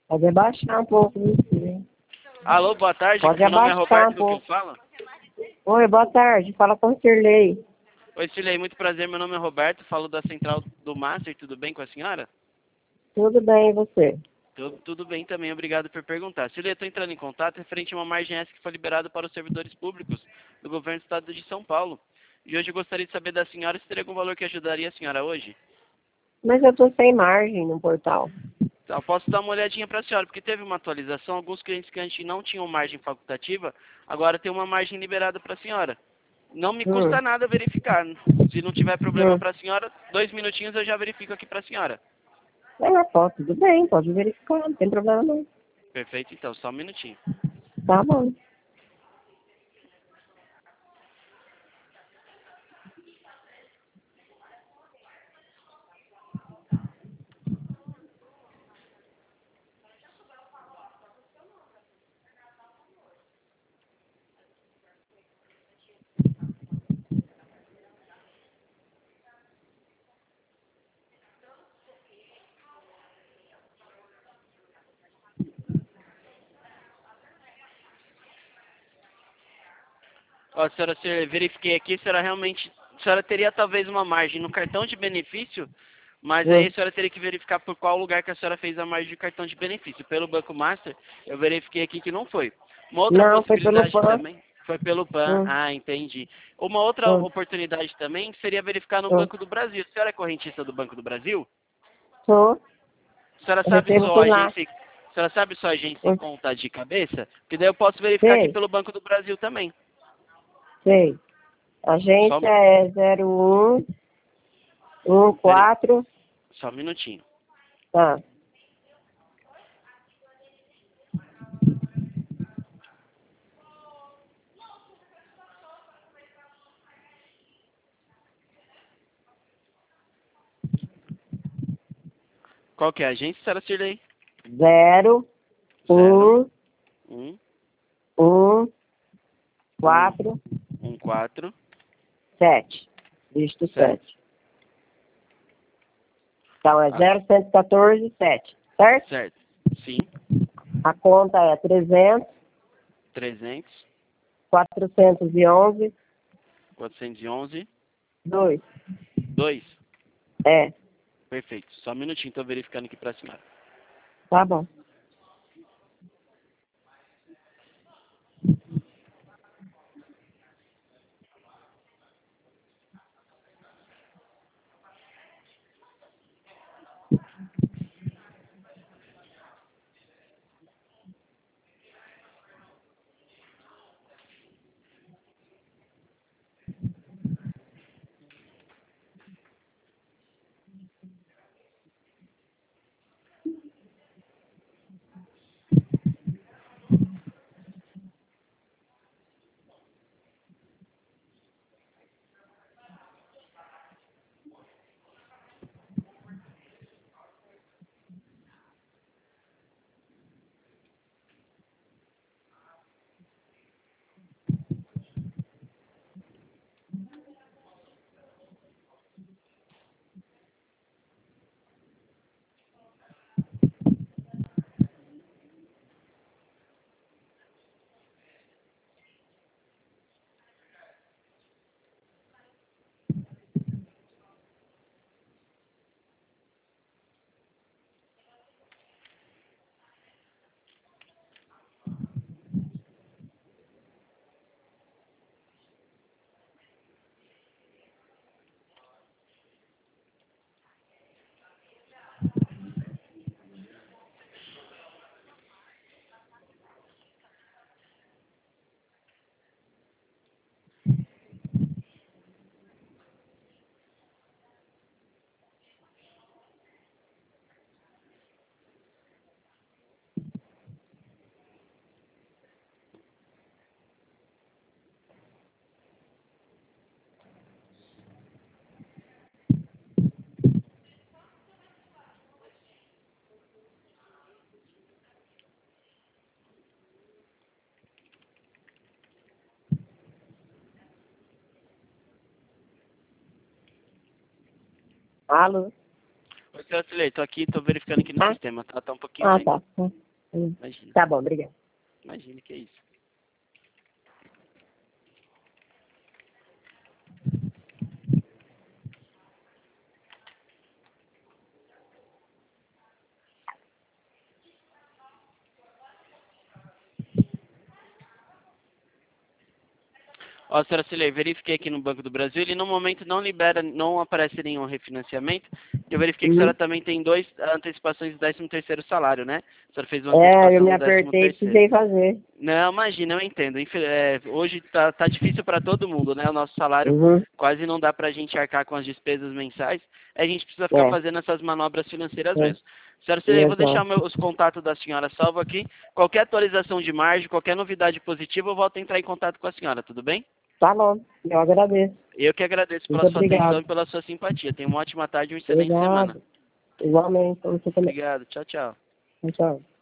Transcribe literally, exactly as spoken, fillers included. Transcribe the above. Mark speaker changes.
Speaker 1: Pode abaixar um pouco, viu, filho?
Speaker 2: Alô, boa tarde.
Speaker 1: Pode
Speaker 2: Meu nome é
Speaker 1: abaixar um
Speaker 2: Roberto, do que eu
Speaker 1: pouco.
Speaker 2: falo.
Speaker 1: Oi, boa tarde. Fala com o Sirlei.
Speaker 2: Oi, Silei, muito prazer. Meu nome é Roberto, falo da Central do Master. Tudo bem com a senhora?
Speaker 1: Tudo bem, e você?
Speaker 2: Tudo, tudo bem também, obrigado por perguntar. Silei, eu estou entrando em contato referente a uma margem essa que foi liberada para os servidores públicos do governo do estado de São Paulo. E hoje eu gostaria de saber da senhora se teria algum valor que ajudaria a senhora hoje.
Speaker 1: Mas eu tô sem margem no portal.
Speaker 2: Tá, eu posso dar uma olhadinha para a senhora, porque teve uma atualização. Alguns clientes que antes não tinham margem facultativa, agora tem uma margem liberada para a senhora. Não me
Speaker 1: Hum,
Speaker 2: custa nada verificar. Se não tiver problema
Speaker 1: hum.
Speaker 2: para a senhora, dois minutinhos eu já verifico aqui para a senhora.
Speaker 1: É, pode, tudo bem, pode verificar, não tem problema não.
Speaker 2: Perfeito, então, só um minutinho.
Speaker 1: Tá bom.
Speaker 2: Ó, senhora, se eu verifiquei aqui, a senhora realmente, a senhora teria talvez uma margem no cartão de benefício, mas aí
Speaker 1: Hum.
Speaker 2: a senhora teria que verificar por qual lugar que a senhora fez a margem de cartão de benefício. Pelo Banco Master, eu verifiquei aqui que não foi. Uma outra
Speaker 1: Não, foi pelo
Speaker 2: possibilidade
Speaker 1: P A N.
Speaker 2: também foi pelo PAN.
Speaker 1: Hum,
Speaker 2: Ah, entendi. Uma outra
Speaker 1: hum,
Speaker 2: oportunidade também seria verificar no
Speaker 1: hum.
Speaker 2: Banco do Brasil. A senhora é correntista do Banco do Brasil?
Speaker 1: Sou.
Speaker 2: A senhora
Speaker 1: Eu
Speaker 2: sabe
Speaker 1: recebo
Speaker 2: sua
Speaker 1: por lá.
Speaker 2: agência, a senhora sabe sua agência em
Speaker 1: Hum.
Speaker 2: conta de cabeça? Porque daí eu posso verificar aqui
Speaker 1: Sei,
Speaker 2: pelo Banco do Brasil também.
Speaker 1: sei. A
Speaker 2: Só,
Speaker 1: agência é zero um um
Speaker 2: peraí,
Speaker 1: quatro.
Speaker 2: só um minutinho.
Speaker 1: Tá.
Speaker 2: Qual que é a agência, senhora Cirlei?
Speaker 1: Zero
Speaker 2: Zero,
Speaker 1: um
Speaker 2: um,
Speaker 1: um
Speaker 2: um,
Speaker 1: quatro
Speaker 2: um, quatro,
Speaker 1: sete. Dígito
Speaker 2: sete.
Speaker 1: sete. Então é
Speaker 2: Ah,
Speaker 1: zero um um quatro sete, certo?
Speaker 2: certo. Sim.
Speaker 1: A conta é trezentos,
Speaker 2: Trezentos,
Speaker 1: quatrocentos e onze,
Speaker 2: quatrocentos e onze,
Speaker 1: dois.
Speaker 2: dois.
Speaker 1: É,
Speaker 2: Perfeito. Só um minutinho, tô verificando aqui pra senhora.
Speaker 1: tá bom. Alô?
Speaker 2: Oi, senhora Cilei, tô aqui, tô verificando aqui no
Speaker 1: Ah.
Speaker 2: sistema, tá? Tá um pouquinho
Speaker 1: Ah,
Speaker 2: lento.
Speaker 1: tá. Hum, hum.
Speaker 2: Imagina,
Speaker 1: Tá bom, obrigada.
Speaker 2: imagina que é isso. Ó, senhora Cilei, verifiquei aqui no Banco do Brasil, ele no momento não libera, não aparece nenhum refinanciamento. Eu verifiquei que a
Speaker 1: Uhum.
Speaker 2: senhora também tem dois antecipações do décimo terceiro salário, né? A senhora fez uma
Speaker 1: É, eu
Speaker 2: antecipação
Speaker 1: me
Speaker 2: do décimo
Speaker 1: apertei e
Speaker 2: terceiro.
Speaker 1: precisei fazer.
Speaker 2: Não, imagina, eu entendo. Infe- é, hoje tá, tá difícil para todo mundo, né? O nosso salário
Speaker 1: Uhum.
Speaker 2: quase não dá pra gente arcar com as despesas mensais. A gente precisa ficar
Speaker 1: É,
Speaker 2: fazendo essas manobras financeiras
Speaker 1: é.
Speaker 2: mesmo. Senhora Cilei, eu vou deixar
Speaker 1: Exato.
Speaker 2: meu- os contatos da senhora salvo aqui. Qualquer atualização de margem, qualquer novidade positiva, eu volto a entrar em contato com a senhora, tudo bem?
Speaker 1: Tá bom, eu agradeço.
Speaker 2: Eu que agradeço pela
Speaker 1: Muito
Speaker 2: sua atenção
Speaker 1: obrigado.
Speaker 2: e pela sua simpatia. Tenha uma ótima tarde e uma excelente semana.
Speaker 1: Obrigado. Igualmente, pra você também.
Speaker 2: Obrigado. Tchau, tchau.
Speaker 1: Tchau.